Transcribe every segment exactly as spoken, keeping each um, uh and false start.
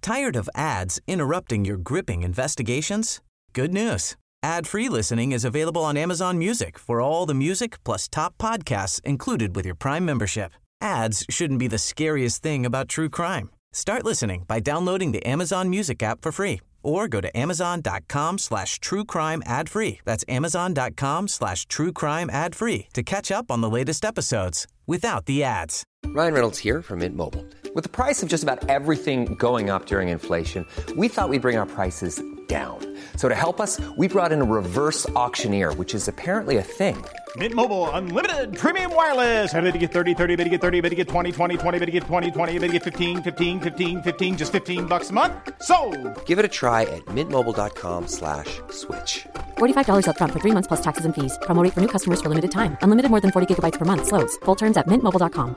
Tired of ads interrupting your gripping investigations? Good news. Ad-free listening is available on Amazon Music for all the music plus top podcasts included with your Prime membership. Ads shouldn't be the scariest thing about true crime. Start listening by downloading the Amazon Music app for free or go to amazon.com slash true crime ad free. That's amazon.com slash true crime ad free to catch up on the latest episodes without the ads. Ryan Reynolds here from Mint Mobile. With the price of just about everything going up during inflation, we thought we'd bring our prices down. So to help us, we brought in a reverse auctioneer, which is apparently a thing. Mint Mobile Unlimited Premium Wireless. How to get thirty, thirty, how to get thirty, how to get twenty, twenty, twenty, how to get twenty, twenty, how to get fifteen, fifteen, fifteen, fifteen, just fifteen bucks a month? Sold! Give it a try at mintmobile.com slash switch. forty-five dollars up front for three months plus taxes and fees. Promo rate for new customers for limited time. Unlimited more than forty gigabytes per month. Slows full terms at mint mobile dot com.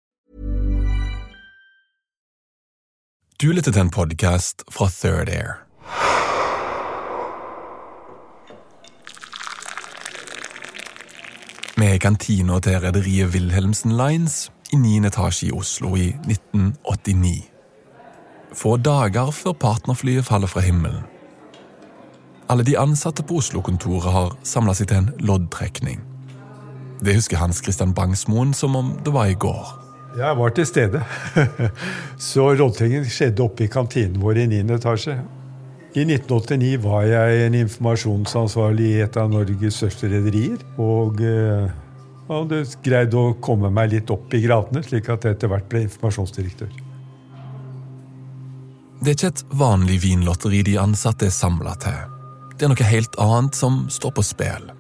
Du lytter til en podcast fra Third Air. Med kantina til rederiet Wilhelmsen Lines i niende etasje i Oslo i nitten åttini. Få dager før partnerflyet faller fra himmelen. Alle de ansatte på Oslo-kontoret har samlet seg til en loddtrekning. Det husker Hans Christian Bangsmoen som om det var i går. Jeg var til stede. Så loddtrekkingen skjedde oppe i kantinen vår i niende etasje. I nitten åttini var jeg en informasjonsansvarlig i et av Norges største rederier, og jeg hadde greid å komme meg litt opp i gradene, slik at jeg etter hvert ble informasjonsdirektør. Det er ikke et vanlig vinlotteri de ansatte er samlet til. Det er noe helt annet som står på spill.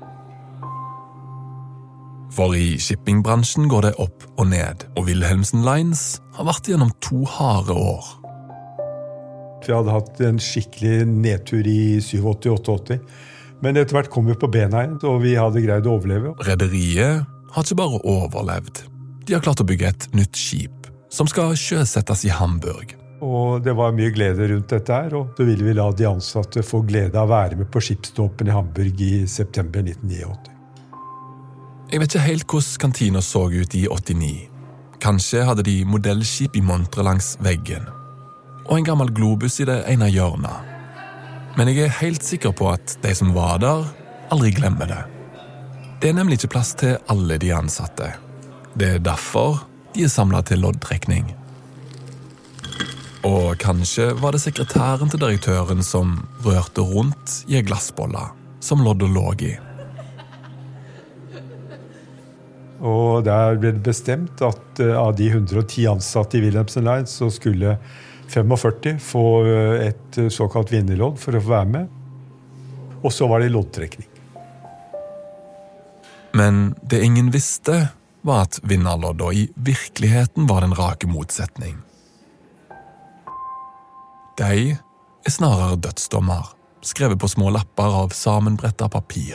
For i shippingbransjen går det opp og ned, og Wilhelmsen Lines har vært gjennom to harde år. Vi hadde hatt en skikkelig nedtur i syttiåtte åttiåtte, men etter hvert kom vi på bena igjen, og vi hadde greid å overleve. Rederiet har ikke bare overlevd. De har klart å bygge et nytt skip, som skal sjøsettes i Hamburg. Og det var mye glede rundt dette her, og så ville vi la de ansatte få glede av å være med på skipsdåpen i Hamburg i september nitten åttiåtte. Jeg vet ikke helt hvordan kantina så ut i åttini. Kanskje hadde de modellskip i montre langs veggen, og en gammel globus i det ene hjørnet. Men jeg er helt sikker på at de som var der, aldri glemmer det. Det er nemlig ikke plass til alle de ansatte. Det er derfor de er samlet til loddtrekning. Og kanskje var det sekretæren til direktøren som rørte rundt i en glassbolla, som loddet lå i. Og der ble det bestemt at av de hundre og ti ansatte i Wilhelmsen Lines så skulle førtifem få et såkalt vinnerlodd for å få være med. Og så var det loddtrekning. Men det ingen visste var at vinnerlodda i virkeligheten var den rake motsetning. De er snarere dødsdommer, skrevet på små lapper av sammenbrettet papir.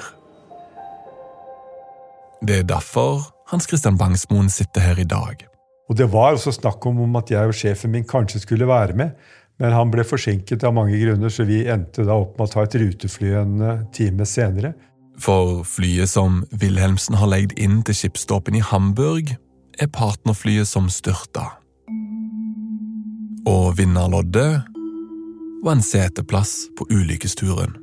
Det er derfor Hans Christian Bangsmoen sitter her i dag. Og det var også snakk om at jeg og sjefen min kanskje skulle være med, men han ble forsinket av mange grunner, så vi endte da opp med å ta et rutefly en time senere. For flyet som Wilhelmsen har legget inn til skipsdåpen i Hamburg, er partnerflyet som styrta. Og vinnerloddet var en seteplass på ulykkesturen.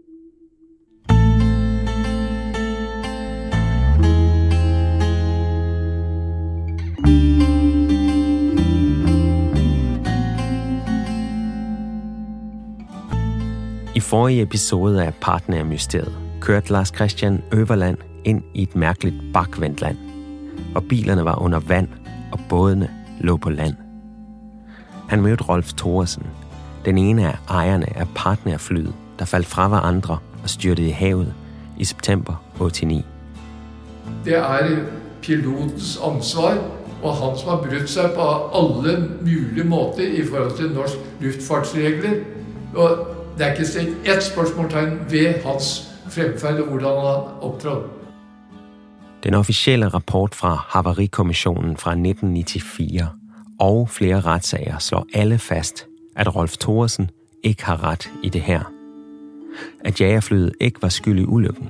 I forrige episode af Partnermysteriet kørte Lars Christian Øverland ind i et mærkeligt bakvendt land, og bilerne var under vand, og bådene lå på land. Han mødte Rolf Thoresen, den ene af ejerne af partnerflyet, der faldt fra hverandre og styrtede i havet i september åttini. Det er pilotens ansvar, og han som har brutt seg på alle mulige måter i forhold til norsk luftfartsregler. Og det er ikke stilt ett spørsmålstegn ved hans fremfærd og hvordan han opptrådte. Den officielle rapport fra Havarikommissionen fra nitten nittifire og flere retssager slår alle fast, at Rolf Thoresen ikke har ret i det her. At jagerflyet ikke var skyld i ulykken.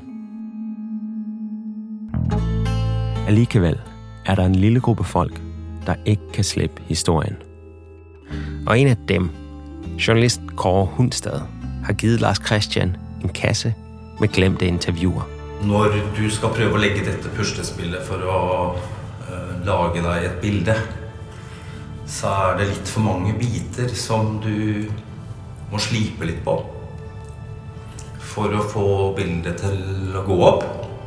Alligevel er der en lille gruppe folk, der ikke kan slippe historien. Og en af dem Journalist Kåre Hundstad har givet Lars Christian en kasse med glemte intervjuer. Når du skal prøve å legge dette puslespillet for å uh, lage deg et bilde, så er det litt for mange biter som du må slipe litt på for å få bildet til å gå opp.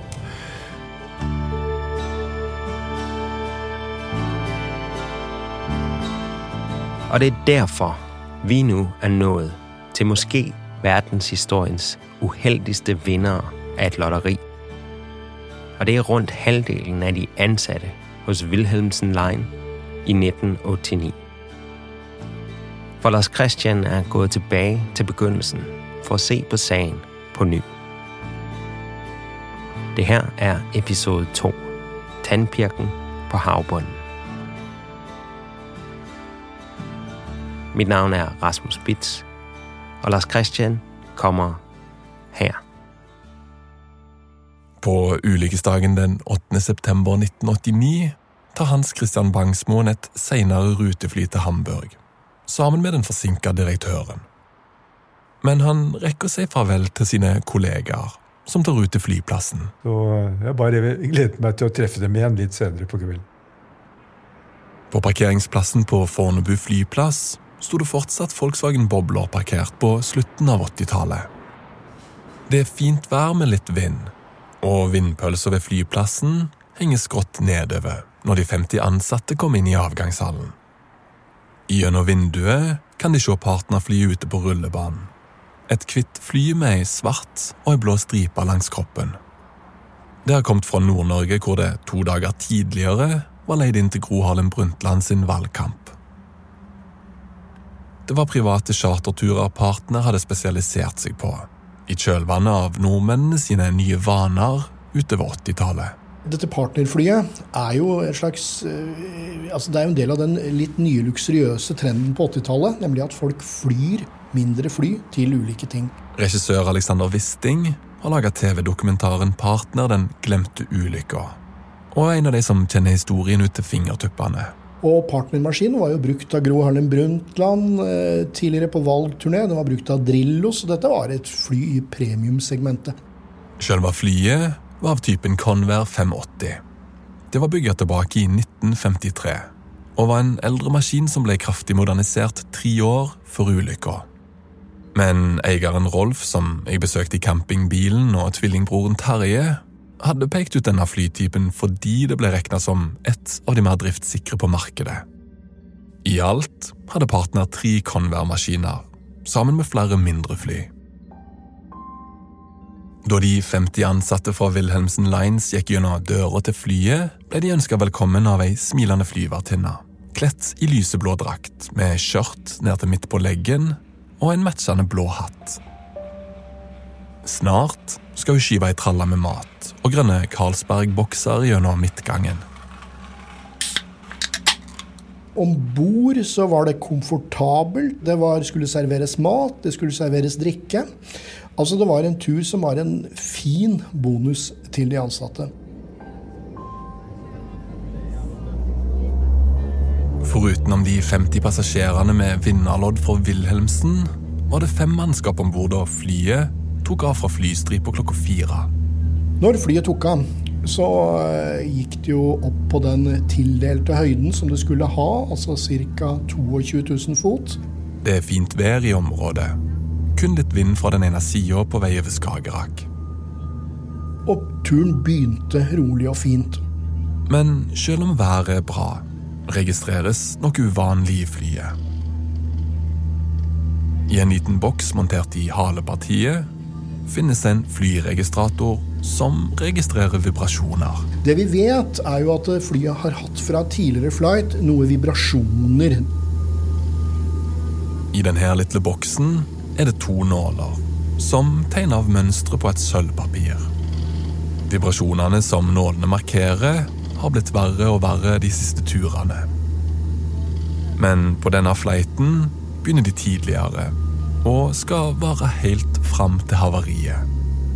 Og det er derfor, vi nu er nået til måske verdenshistoriens uheldigste vindere af et lotteri. Og det er rundt halvdelen af de ansatte hos Wilhelmsen Line i nitten otteogni. For Lars Christian er gået tilbage til begyndelsen for at se på sagen på ny. Det her er episode to, Tandpirken på havbunden. Mit navn er Rasmus Bitz, og Lars Christian kommer her. På ulykkesdagen den åttende september nitten åttini tar Hans Christian Bangsmoen et senere rutefly til Hamburg, sammen med den forsinkede direktøren. Men han rekker seg farvel til sine kollegaer, som tar ut til flyplassen. Så jeg bare gledet meg til å treffe dem igjen litt senere på kvelden. På parkeringsplassen på Fornebu flyplass stod det fortsatt Volkswagen Bobler parkert på slutten av åttitallet. Det er fint vær med litt vind, og vindpølser ved flyplassen henger skrått nedover når de femti ansatte kom inn i avgangshallen. Gjennom vinduet kan de se partnerfly ute på rullebanen. Et kvitt fly med ei svart og ei blå stripe langs kroppen. Det har kommet fra Nord-Norge, hvor det to dager tidligere var leid inn til Gro Harlem Brundtland sin valgkamp. Det var private charterturer partner hadde spesialisert seg på, i kjølvannet av nordmennene sine nye vaner utover åttitallet. Dette partnerflyet er jo en slags, altså det er jo en del av den litt nye luksuriøse trenden på åttitallet, nemlig at folk flyr mindre fly til ulike ting. Regissør Alexander Wisting har laget T V-dokumentaren Partner, den glemte ulykka, og en av de som kjenner historien ut til fingertuppene. Og partnermaskinen var jo brukt av Gro Harlem Brundtland tidligere på valgturné. Den var brukt av Drillo, så dette var et fly i premiumsegmentet. Selve flyet var av typen Convair fem åtti. Det var bygget tilbake i nitten femtitre, og var en eldre maskin som ble kraftig modernisert tre år før ulykka. Men eieren Rolf, som jeg besøkte i campingbilen, og tvillingbroren Terje, hadde pekt ut denne flytypen fordi det ble regnet som et av de mer driftssikre på markedet. I alt hadde Partner tre Convair-maskiner, sammen med flere mindre fly. Da de femti ansatte fra Wilhelmsen Lines gikk gjennom døra til flyet, ble de ønsket velkommen av ei smilende flyvertinne, kledd i lyseblå drakt, med skjørt ned til midt på leggen og en matchende blå hatt. Snart skal hun skyve ei tralle med mat og grønne Carlsberg-bokser gjennom midtgangen. Ombord så var det komfortabelt, det var, skulle serveres mat, det skulle serveres drikke. Altså det var en tur som var en fin bonus til de ansatte. Foruten om de femti passasjerene med vinnerlodd fra Wilhelmsen, var det fem mannskap ombord, og flyet tok av fra flystripa klokka fire. Når flyet tok av, så gikk det jo opp på den tildelte høyden som det skulle ha, altså ca. tjueto tusen fot. Det er fint vær i området. Kun litt vind fra den ene siden på vei over Skagerrak. Og turen begynte rolig og fint. Men selv om været er bra, registreres noe uvanlig i flyet. I en liten boks montert i halepartiet finnes en flyregistrator som registrerer vibrasjoner. Det vi vet er jo at flyet har hatt fra tidligere flight noe vibrasjoner. I denne lille boksen er det to nåler, som tegner av mønstre på et sølvpapir. Vibrasjonene som nålene markerer har blitt verre og verre de siste turene. Men på denne flighten begynner de tidligere, og skal vare helt fram til havariet.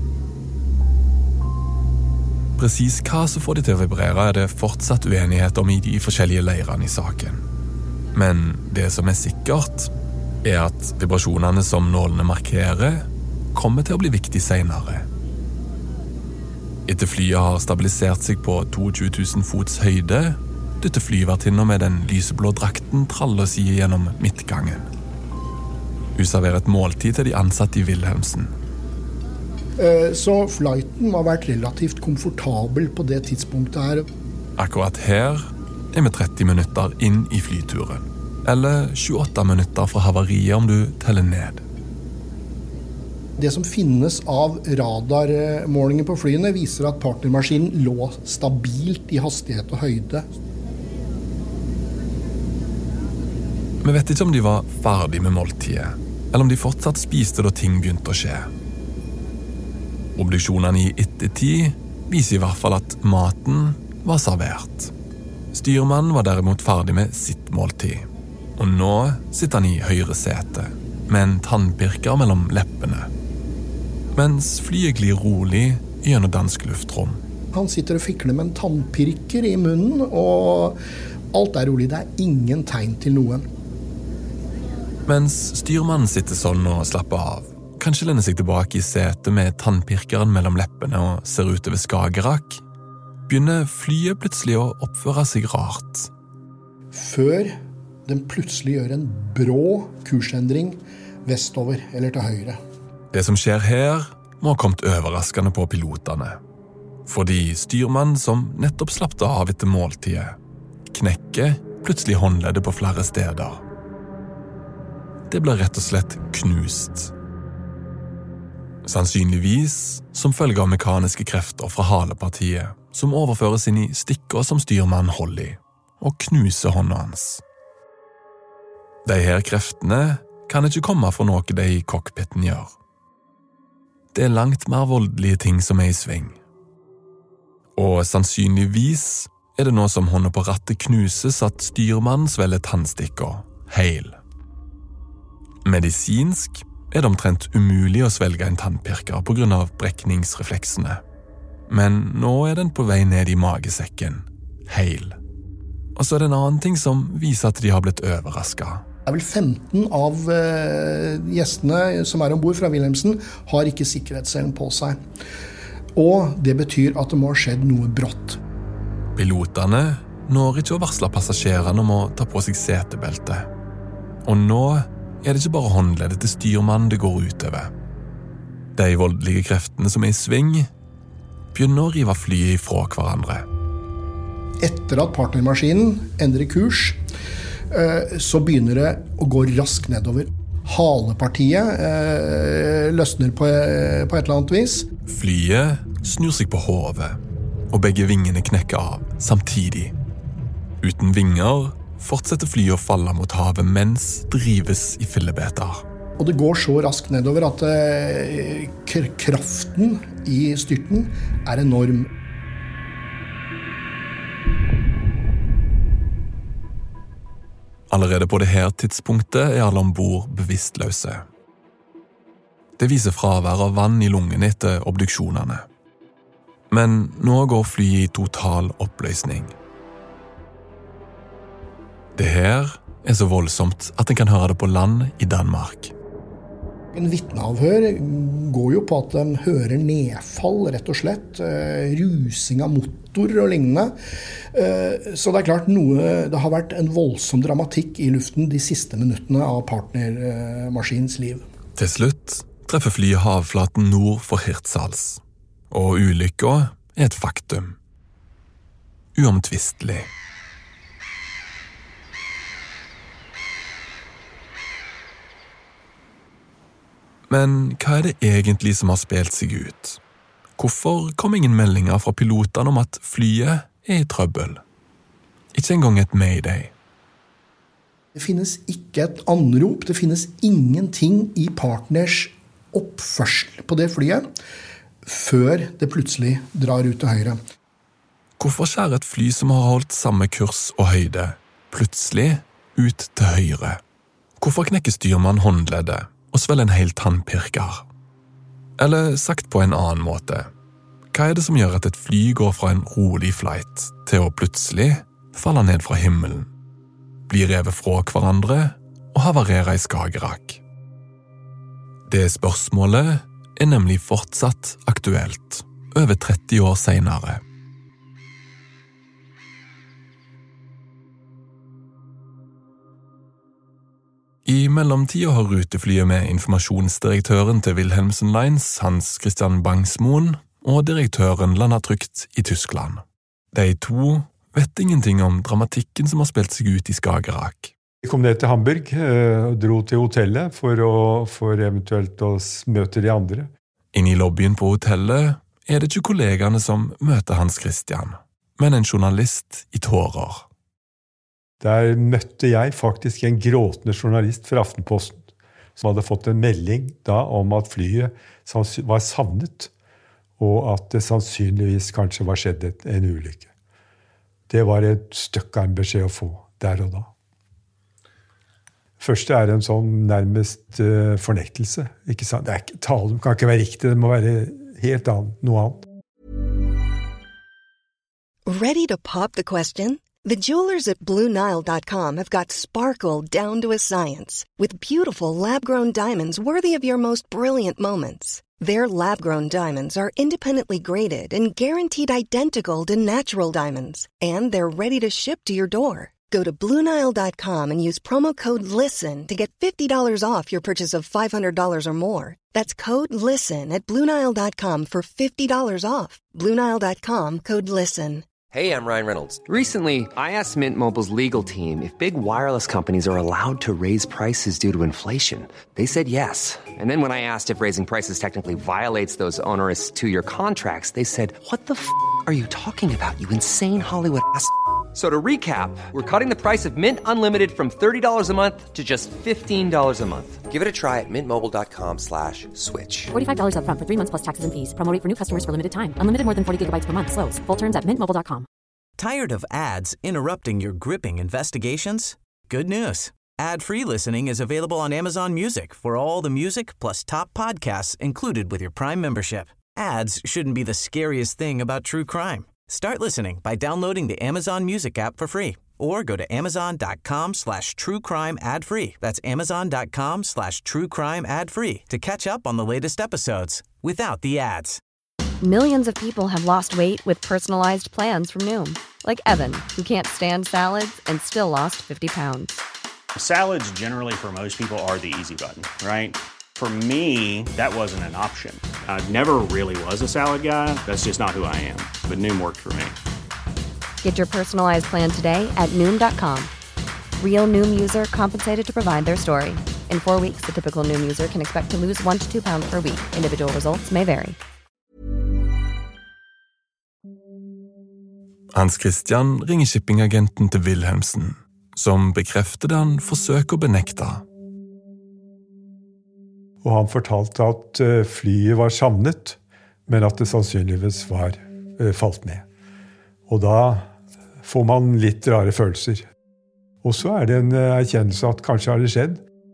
Precis hva som får de til å vibrere er det fortsatt uenighet om i de forskjellige leirene i saken. Men det som er sikkert, er at vibrasjonene som nålene markerer, kommer til å bli viktig senere. Etter flyet har stabilisert seg på tjueto tusen fots høyde, dytter flyvertinna med den lyseblå drakten traller seg gjennom midtgangen. Hun serverer et måltid til de ansatte i Wilhelmsen. Så flighten har vært relativt komfortabel på det tidspunktet her. Akkurat her er vi tretti minutter inn i flyturen. Eller tjueåtte minutter fra havariet om du teller ned. Det som finnes av radarmålinger på flyene viser at partnermaskinen lå stabilt i hastighet og høyde. Vi vet ikke om de var ferdig med måltidet, eller om de fortsatt spiste da ting begynte å skje. Obduksjonene i ettertid viser i hvert fall at maten var servert. Styrmannen var derimot ferdig med sitt måltid, og nå sitter han i høyre sete, med en tannpirker mellom leppene. Mens flyet glir rolig gjennom dansk luftrom. Han sitter og fikler med en tannpirker i munnen, og alt er rolig. Det er ingen tegn til noe. Mens styrmannen sitter sånn og slapper av, kanskje lender seg tilbake i setet med tannpirkeren mellom leppene og ser ut over Skagerrak, begynner flyet plutselig å oppføre seg rart. Før den plutselig gjør en brå kursendring vestover eller til høyre. Det som skjer her må ha kommet overraskende på pilotene, fordi styrmannen som nettopp slappte av etter måltidet, knekker plutselig håndleddet på flere steder. Det ble rett og slett knust. Sannsynligvis som følge av mekaniske krefter fra halepartiet, som overføres inn i stikker som styrmannen holder i, og knuser hånda hans. De her kreftene kan ikke komme fra noe de i cockpiten gjør. Det er langt mer voldelige ting som er i sving. Og sannsynligvis er det nå som hånda på rattet knuses at styrmannen svelger tannstikker, heil. Medisinsk er det omtrent umulig å svelge en tannpirker på grunn av brekningsrefleksene. Men nå er den på vei ned i magesekken, heil. Og så er det en annen ting som viser at de har blitt overrasket. Det er vel femten av eh, gjestene som er ombord fra Wilhelmsen har ikke sikkerhetsselen på seg. Og det betyr at det må ha skjedd noe brått. Pilotene når ikke å varsle passasjerene om å ta på seg setebelte. Og nå er det ikke bare håndleddet til styrmannen det går utover. De voldelige kreftene som er i sving, begynner å rive flyet ifra hverandre. Etter at partnermaskinen endrer kurs, så begynner det å gå raskt nedover. Halepartiet eh, løsner på, på et eller annet vis. Flyet snur seg på hodet, og begge vingene knekker av samtidig. Uten vinger fortsetter flyet å falle mot havet mens drives i fillebeter. Og det går så raskt nedover at eh, kraften i styrten er enorm. Allerede på det her tidspunktet er alle ombord bevisstløse. Det viser fravær av vann i lungene etter obduksjonene. Men nå går flyet i total oppløsning. Det her er så voldsomt at en kan høre det på land i Danmark. En vitneavhør går jo på at de hører nedfall, rett og slett, rusing av motor og lignende. Så det er klart noe, det har vært en voldsom dramatikk i luften de siste minuttene av partnermaskinens liv. Til slutt treffer flyet havflaten nord for Hirtshals, og ulykka er et faktum. Uomtvistelig. Men hva er det egentlig som har spilt seg ut? Hvorfor kom ingen meldinger fra pilotene om at flyet er i trøbbel? Ikke engang et mayday. Det finnes ikke et anrop, det finnes ingenting i partners oppførsel på det flyet, før det plutselig drar ut til høyre. Hvorfor skjærer et fly som har holdt samme kurs og høyde, plutselig ut til høyre? Hvorfor knekker styrmann håndleddet og svelger en hel tannpirker? Eller sagt på en annen måte, hva er det som gjør at et fly går fra en rolig flight til å plutselig falle ned fra himmelen, bli revet fra hverandre å havarere i Skagerrak. Det spørsmålet er nemlig fortsatt aktuelt, over tretti år senere. I mellomtiden har ruteflyet med informasjonsdirektøren til Wilhelmsen Lines, Hans Christian Bangsmoen, og direktøren landet trygt i Tyskland. De to vet ingenting om dramatikken som har spilt seg ut i Skagerrak. Vi kom ned til Hamburg og dro til hotellet for, å, for eventuelt å møte de andre. Inne i lobbyen på hotellet er det ikke kollegaene som møter Hans Christian, men en journalist i tårer. Der møtte jeg faktisk en gråtende journalist fra Aftenposten, som hadde fått en melding da om at flyet var savnet, og at det sannsynligvis kanskje var skjedd en ulykke. Det var et stykke av en beskjed å få der og da. Første er en sånn nærmest uh, fornektelse. Ikke sant? Det er ikke, talen kan ikke være riktig, det må være helt annet, noe annet. Ready to pop the question? The jewelers at Blue Nile dot com have got sparkle down to a science with beautiful lab-grown diamonds worthy of your most brilliant moments. Their lab-grown diamonds are independently graded and guaranteed identical to natural diamonds, and they're ready to ship to your door. Go to Blue Nile dot com and use promo code LISTEN to get fifty dollars off your purchase of five hundred dollars or more. That's code LISTEN at Blue Nile dot com for fifty dollars off. Blue Nile dot com, code LISTEN. Hey, I'm Ryan Reynolds. Recently, I asked Mint Mobile's legal team if big wireless companies are allowed to raise prices due to inflation. They said yes. And then when I asked if raising prices technically violates those onerous two-year contracts, they said, what the f*** are you talking about, you insane Hollywood ass f- So to recap, we're cutting the price of Mint Unlimited from thirty dollars a month to just fifteen dollars a month. Give it a try at mintmobile.com slash switch. forty-five dollars up front for three months plus taxes and fees. Promo rate for new customers for limited time. Unlimited more than forty gigabytes per month. Slows full terms at mint mobile dot com. Tired of ads interrupting your gripping investigations? Good news. Ad-free listening is available on Amazon Music for all the music plus top podcasts included with your Prime membership. Ads shouldn't be the scariest thing about true crime. Start listening by downloading the Amazon Music app for free or go to amazon.com slash true crime ad free. That's amazon.com slash true crime ad free to catch up on the latest episodes without the ads. Millions of people have lost weight with personalized plans from Noom. Like Evan, who can't stand salads and still lost fifty pounds. Salads generally for most people are the easy button, right? For me, that wasn't an option. I never really was a salad guy. That's just not who I am. But Noom worked for me. Get your personalized plan today at Noom dot com. Real Noom user compensated to provide their story. In four weeks, the typical Noom user can expect to lose one to two pounds per week. Individual results may vary. Hans Christian ringer shippingagenten til Wilhelmsen, som bekrefter det han forsøker å benekte. Og han fortalte at flyet var savnet, men at det sannsynligvis var falt ned. Og da får man litt rare følelser. Og så er det en erkjennelse at kanskje har det skjedd.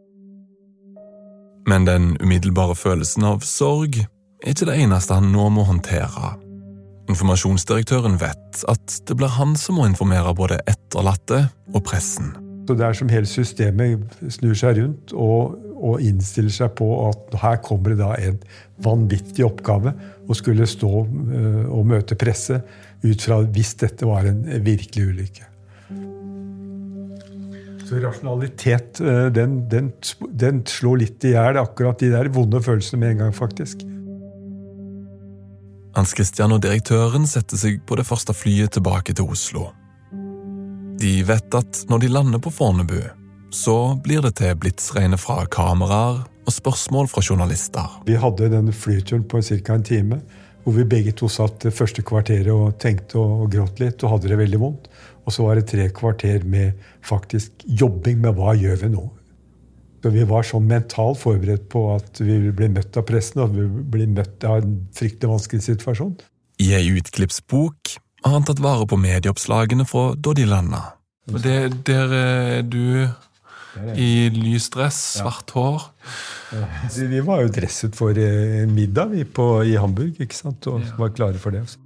Men den umiddelbare følelsen av sorg er ikke det eneste han nå må håndtere. Informasjonsdirektøren vet at det blir han som må informere både etterlatte og pressen. Så det er som hele systemet snur seg rundt og, og innstiller seg på at her kommer det da en vanvittig oppgave å skulle stå uh, og møte presse ut fra hvis dette var en virkelig ulykke. Så rasjonalitet, uh, den, den, den slår litt i hjel akkurat de der vonde følelsene med en gang faktisk. Hans Christian og direktøren setter seg på det første flyet tilbake til Oslo. De vet at når de lander på Fornebu, så blir det til blitsregnet fra kameraer og spørsmål fra journalister. Vi hadde den flyturen på cirka en time, hvor vi begge to satt det første kvarteret og tenkte og gråt litt og hadde det veldig vondt. Og så var det tre kvarter med faktisk jobbing med hva gjør vi nå. Så vi var sånn mentalt forberedt på at vi ville bli møtt av pressen, og vi ville bli møtt av en fryktelig vanskelig situasjon. I en utklippsbok har han tatt vare på medieoppslagene fra da de landet. Og det, der er du i lysdress, svart hår. Ja. Vi var jo dresset for en middag vi på, i Hamburg, ikke sant? Og var klare for det.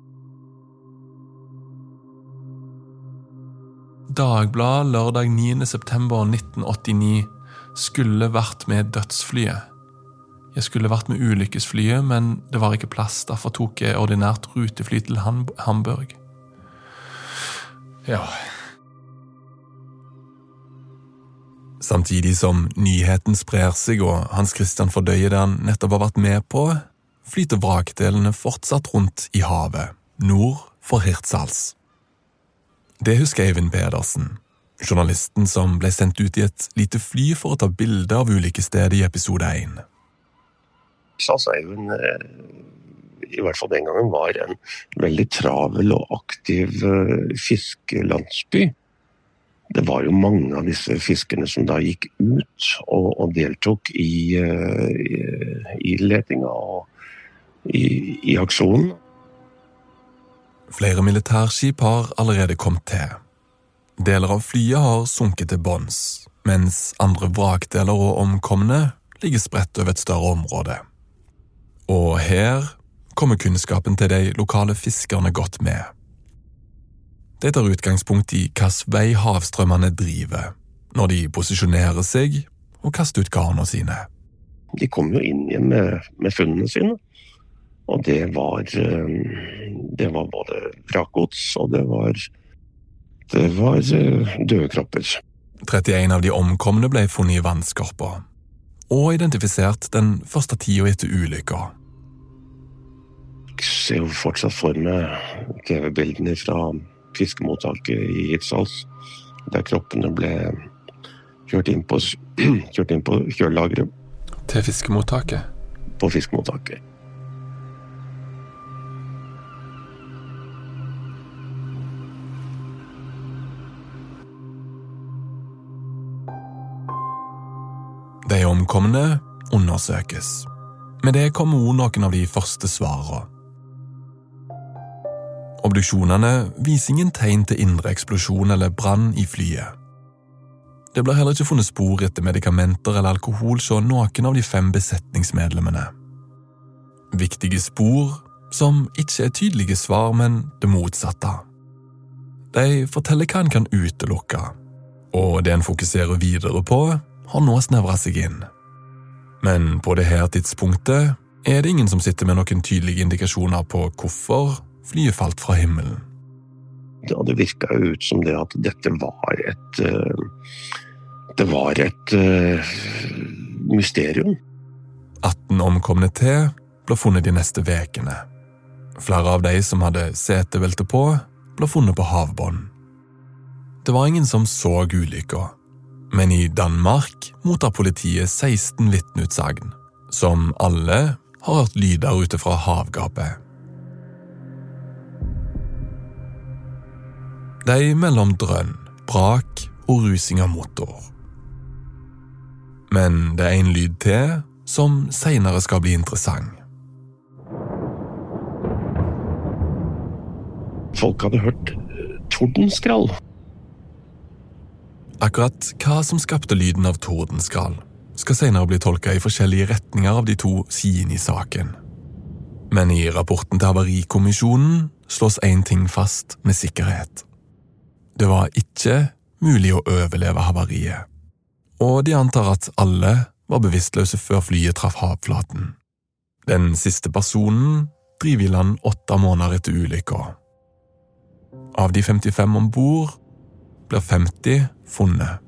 Dagblad lørdag niende september nitten åttini skulle vært med dødsflyet. Jeg skulle vært med ulykkesflyet, men det var ikke plass, derfor tok jeg ordinært rutefly til Ham- Hamburg. Ja. Samtidig som nyheten sprer seg og Hans Christian fordøyer det han nettopp har vært med på, flyter vrakdelene fortsatt rundt i havet, nord for Hirtshals. Det husker Eivind Pedersen, journalisten som ble sendt ut i et lite fly for å ta bilde av ulykkesstedet i episode én. Hirtshals er jo en, i hvert fall den gangen, var en veldig travel og aktiv fiskelandsby. Det var jo mange av disse fiskerne som da gikk ut og, og deltok i, i, i letinga og i, i aksjonen. Flere militærskip har allerede kommet til. Deler av flyet har sunket til bånns, mens andre vrakdeler og omkomne ligger spredt over et større område. Og her kommer kunnskapen til de lokale fiskerne godt med. Det tar utgangspunkt i hvilken vei havstrømmene driver, når de posisjonerer seg og kaster ut garnene sine. De kom jo inn igjen med, med funnene sine, og det var, det var både vrakgods, og det var, det var døde kropper. trettien av de omkomne ble funnet i vannskorpa, og identifisert den første tida etter ulykka. Jeg ser jo fortsatt for meg T V-bildene fra fiskemottaket i Hirtshals, der kroppene ble kjørt inn på, kjørt inn på kjølageret. Til fiskemottaket? På fiskemottaket. De omkomne undersøkes. Med det kommer også noen av de første svarene. Obduksjonene viser ingen tegn til indre eksplosjon eller brann i flyet. Det ble heller ikke funnet spor etter medikamenter eller alkohol hos noen av de fem besetningsmedlemmene. Viktige spor som ikke er tydelige svar, men det motsatte. De forteller hva en kan utelukke, og det en fokuserer videre på, har nå snevret seg inn. Men på det her tidspunktet er det ingen som sitter med noen tydelige indikasjoner på hvorfor flyet falt fra himmelen. Ja, det virket jo ut som det at dette var et det var et uh, mysterium. atten omkomne til ble funnet de neste vekene. Flere av de som hadde setebelte på, ble funnet på havbånd. Det var ingen som så ulykka, men i Danmark mottar politiet seksten vitneutsagn, som alle har hørt lyder ute fra havgapet. De mellom drønn, brak og rusing av motor. Men det er en lyd til som senere skal bli interessant. Folk hadde hørt tordenskrall. Akkurat hva som skapte lyden av tordenskrall, skal senere bli tolket i forskjellige retninger av de to sidene i saken. Men i rapporten til Havarikommisjonen slås en ting fast med sikkerhet. Det var ikke mulig å overleve havariet, og de antar at alle var bevisstløse før flyet traff havflaten. Den siste personen driver i land åtte måneder etter ulykka. Av de femtifem ombord blir femti funnet.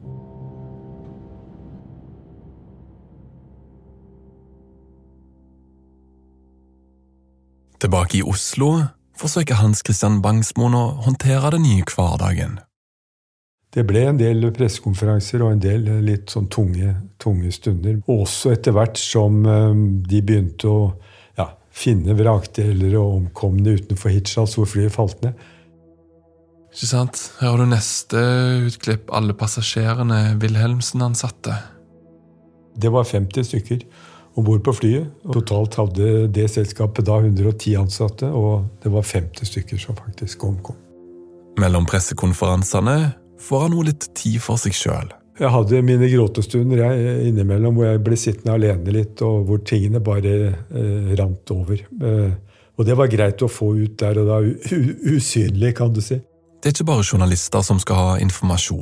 Tilbake i Oslo forsøker Hans Christian Bangsmoen å håndtere den nye hverdagen. Det ble en del pressekonferanser og en del litt sånn tunge, tunge stunder. Også etter hvert som de begynte å ja, finne vrakdeler og omkomne utenfor Hirtshals hvor flyet falt ned. Ikke sant? Her har du neste utklipp, alle passasjerene Wilhelmsen ansatte. Det var femti stykker ombord på flyet. Totalt hadde det selskapet da hundre og ti ansatte, og det var femti stykker som faktisk omkom. Mellom pressekonferansene får han noe litt tid for seg selv. Jeg hadde mine gråtestunder jeg, innimellom hvor jeg ble sittende alene litt, og hvor tingene bare eh, rant over. Eh, og det var greit å få ut der, og da usynlig, kan du si. Det er ikke bare journalister som skal ha informasjon.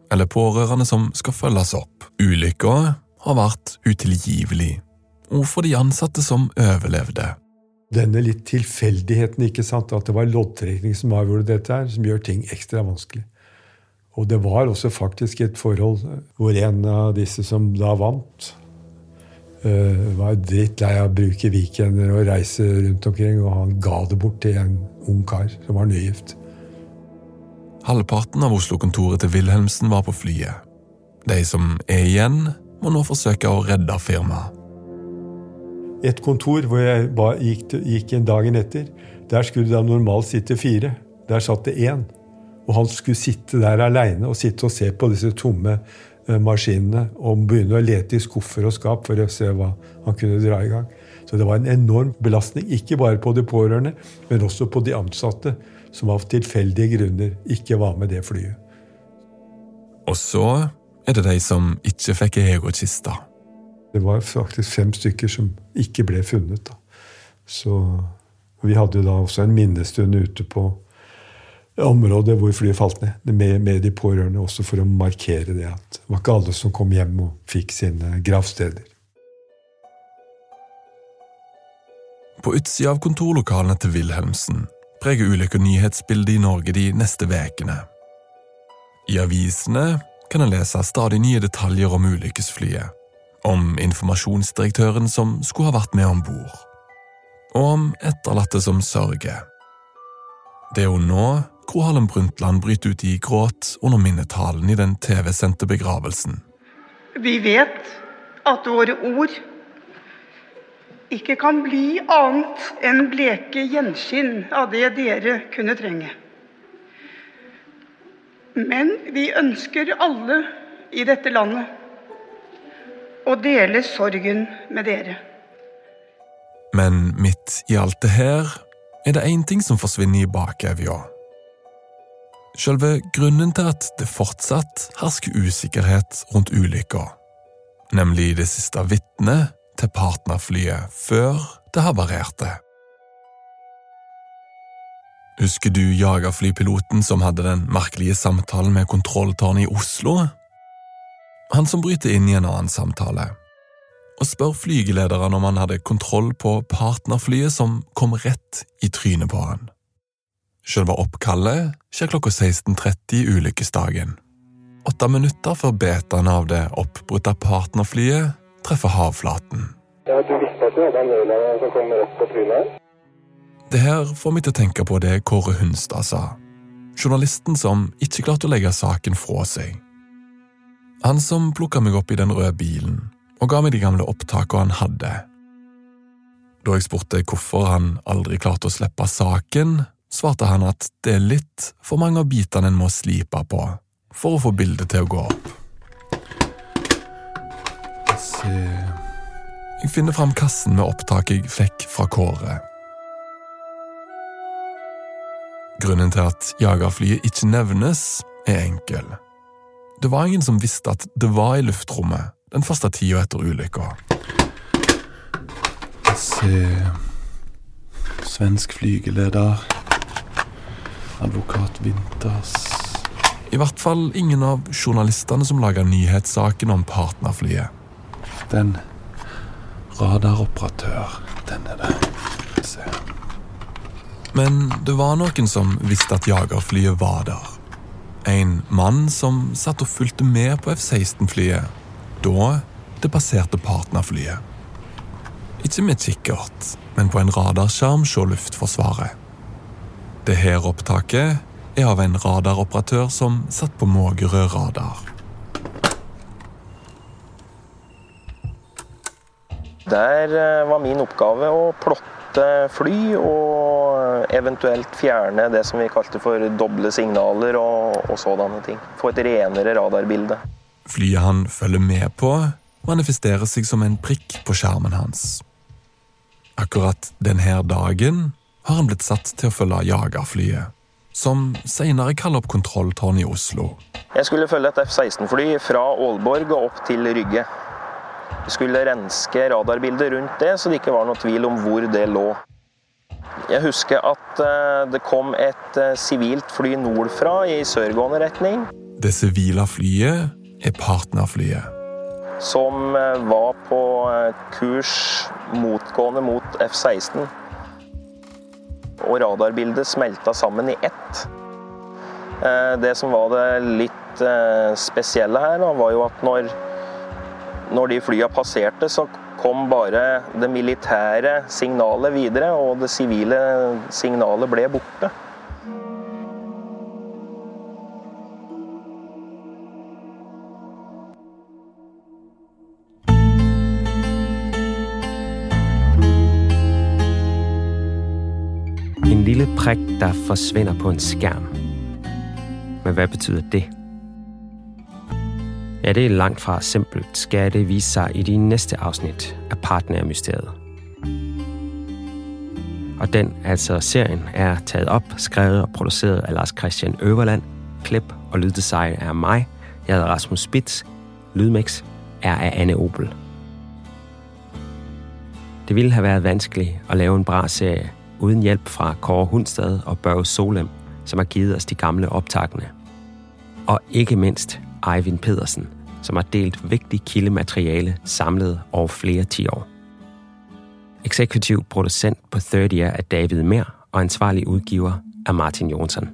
eller pårørende som skal følges opp. Ulykken har vært utilgivelig, og for de ansatte som overlevde. Denne litt tilfeldigheten, ikke sant, at det var loddtrekning som avgjorde dette her, som gjør ting ekstra vanskelig. Og det var også faktisk et forhold hvor en av disse som da vant, uh, var drittlei av å bruke weekender og reise rundt omkring, og han ga det bort til en ung kar som var nygift. Halvparten av Oslo-kontoret til Wilhelmsen var på flyet. De som er igjen, må nå forsøke å redde firmaet. Et kontor hvor jeg ba, gikk, gikk en dagen etter, der skulle det normalt sitte fire. Der satt det en. Og han skulle sitte der alene og sitte og se på disse tomme uh, maskinene og begynne å lete i skuffer og skap for å se hva han kunne dra i gang. Så det var en enorm belastning, ikke bare på de pårørende, men også på de ansatte, som av tilfeldige grunner ikke var med det flyet. Og så er det de som ikke fikk ego-kista. Det var faktisk fem stykker som ikke ble funnet. Da. Så vi hadde da også en minnestund ute på området hvor flyet falt ned, med, med de pårørende, også for å markere det at det var ikke alle som kom hjem og fikk sine gravsteder. På utsida av kontorlokalene til Wilhelmsen preger ulykken nyhetsbildet i Norge de neste vekene. I avisene kan en lese stadig nye detaljer om ulykkesflyet, om informasjonsdirektøren som skulle ha vært med ombord, og om etterlatte som sørger. Det er jo nå Gro Harlem Brundtland bryter ut i gråt under minnetalen i den T V-sendte begravelsen. Vi vet at våre ord ikke kan bli annet enn bleke gjenskinn av det dere kunne trenge. Men vi ønsker alle i dette landet å dele sorgen med dere. Men midt i alt det her er det en ting som forsvinner i bakevja. Selve grunnen til at det fortsatt hersker usikkerhet rundt ulykka, nemlig det siste vitnet til partnerflyet før det havarerte. Husker du jagerflypiloten som hadde den merkelige samtalen med kontrolltårnet i Oslo? Han som bryter inn i en annen samtale, og spør flygelederen om han hadde kontroll på partnerflyet som kom rett i trynet på han. Selve oppkallet skjer klokka seksten tretti ulykkesdagen. Åtte minutter før betaen av det oppbrutte partnerflyet treffer havflaten. Ja, du visste at du hadde en nødland som kom rett på trynet? Det her får meg til å tenke på det Kåre Hunstad sa, journalisten som ikke klarte å legge saken fra seg. Han som plukket meg opp i den røde bilen og ga meg de gamle opptakene han hadde. Da jeg spurte hvorfor han aldri klarte å slippe saken, svarte han at det er litt for mange av bitene en må slipe på for å få bildet til å gå opp. Se... Jeg finner frem kassen med opptak jeg fikk fra Kåre. Grunnen til at jagerflyet ikke nevnes er enkel. Det var ingen som visste at det var i luftrommet den første tida etter ulykka. Se... Svensk flygeleder... Advokat Winters... I hvert fall ingen av journalistene som laget nyhetssaken om partnerflyet. Den radaroperatør, den er det. Se. Men det var noen som visste at jagerflyet var der. En mann som satt og fulgte med på F seksten-flyet, da det passerte partnerflyet. Ikke med kikkert, men på en radarskjerm så Luftforsvaret. Det her opptaket er av en radaroperatør som satt på Mågerø radar. Der var min oppgave å plotte fly og eventuelt fjerne det som vi kalte for doble signaler og, og sådanne ting. Få et renere radarbilde. Flyet han følger med på manifesterer seg som en prikk på skjermen hans. Akkurat denne dagen har han blitt satt til å følge jagerflyet, som senere kaller opp kontrolltårnet i Oslo. Jeg skulle følge et F seksten-fly fra Aalborg og opp til Rygge. Vi skulle renske radarbildet rundt det, så det ikke var noe tvil om hvor det lå. Jeg husker at det kom et sivilt fly nordfra i sørgående retning. Det sivile flyet er partnerflyet. Som var på kurs motgående mot F seksten. Og radarbildet smelta sammen i ett. Det som var det litt spesielle her, var jo at når, når de flyene passerte, så kom bare det militære signalet videre, og det sivile signalet ble borte. En lille prik, der forsvinder på en skærm. Men hvad betyder det? Ja, det er langt fra simpelt, skal det vise sig i de næste afsnit af Partnermysteriet. Og den, altså serien, er taget op, skrevet og produceret af Lars Christian Øverland. Klip og lyddesign er mig. Jeg hedder Rasmus Spitz. Lydmix er af Anne Opel. Det ville have været vanskeligt at lave en bra serie uden hjælp fra Kåre Hundstad og Børge Solem, som har givet os de gamle optagende. Og ikke mindst Eivind Pedersen, som har delt vigtigt kildemateriale samlet over flere ti år. Eksekutiv producent på tredive er David Mer, og ansvarlig udgiver er Martin Jonsson.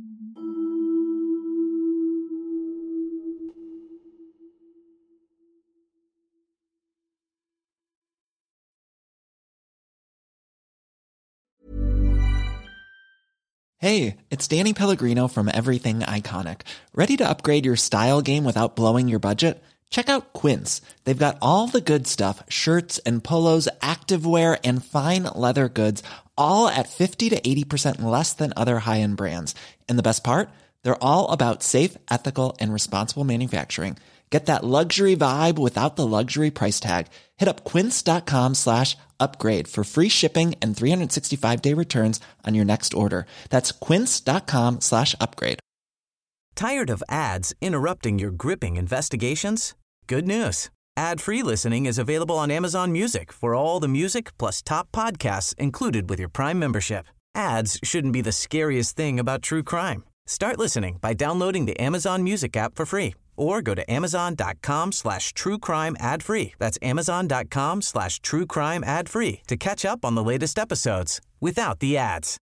Hey, it's Danny Pellegrino from Everything Iconic. Ready to upgrade your style game without blowing your budget? Check out Quince. They've got all the good stuff, shirts and polos, activewear, and fine leather goods, all at fifty to eighty percent less than other high-end brands. And the best part? They're all about safe, ethical, and responsible manufacturing. Get that luxury vibe without the luxury price tag. Hit up quince.com slash upgrade for free shipping and three sixty-five day returns on your next order. That's quince.com slash upgrade. Tired of ads interrupting your gripping investigations? Good news. Ad-free listening is available on Amazon Music for all the music plus top podcasts included with your Prime membership. Ads shouldn't be the scariest thing about true crime. Start listening by downloading the Amazon Music app for free or go to amazon.com slash true crime ad free. That's amazon.com slash true crime ad free to catch up on the latest episodes without the ads.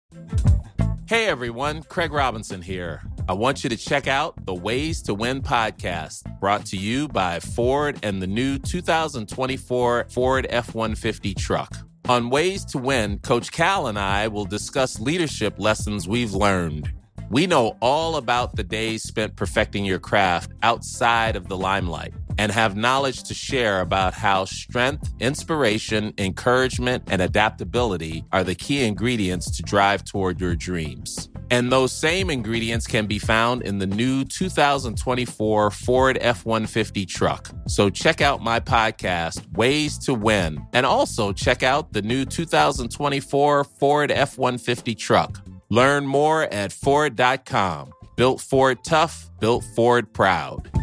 Hey everyone, Craig Robinson here. I want you to check out the Ways to Win podcast, brought to you by Ford and the new two thousand twenty-four Ford F one fifty truck. On Ways to Win, Coach Cal and I will discuss leadership lessons we've learned. We know all about the days spent perfecting your craft outside of the limelight and have knowledge to share about how strength, inspiration, encouragement, and adaptability are the key ingredients to drive toward your dreams. And those same ingredients can be found in the new two thousand twenty-four Ford F one fifty truck. So check out my podcast, Ways to Win, and also check out the new two thousand twenty-four Ford F one fifty truck. Learn more at Ford dot com. Built Ford tough, built Ford proud.